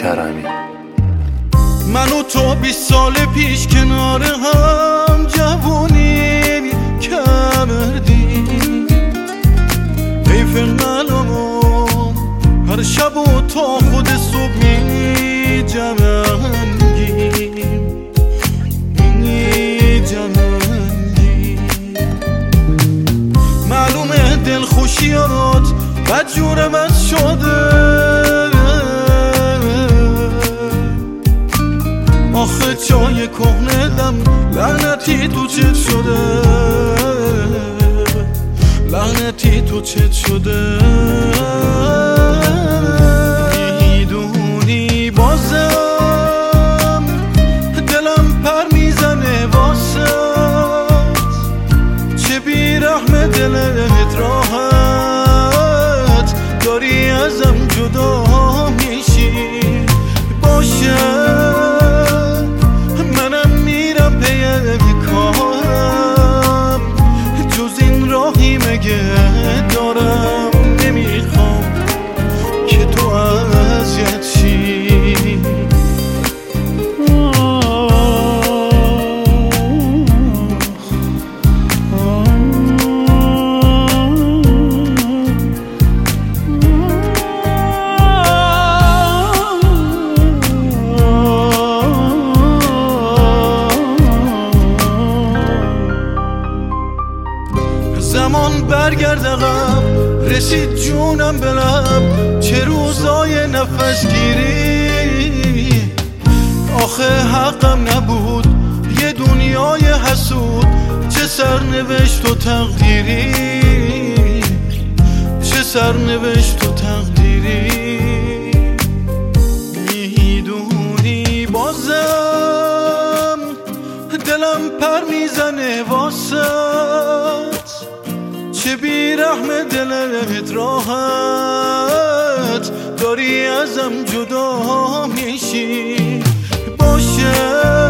کرمی. من و تو 20 سال پیش کنار هم جوونی کردیم، حیف منمون هر شب و تا خود صبح می جنگیم. معلومه دل خوشیارات بدجور من شده، آخه چای کهنه دم لعنتی تو چت شده، لعنتی تو چت شده. میدونی بازم دلم پر میزنه واسه، چه بیرحم دلت راحت داری ازم جدا میشی. باشه منم میرم پی کارم، جز این راهی مگه دارم؟ نمیخوام که تو اذیت شی. زمان برگرد عقب، رسید جونم به لب، چه روزای نفس گیری. آخه حقم نبود یه دنیای حسود، چه سرنوشت و تقدیری، چه سرنوشت و تقدیری. میدونی بازم دلم پر میزنه واسه، چه بیرحم دلت راحت داری ازم جدا میشی. باشه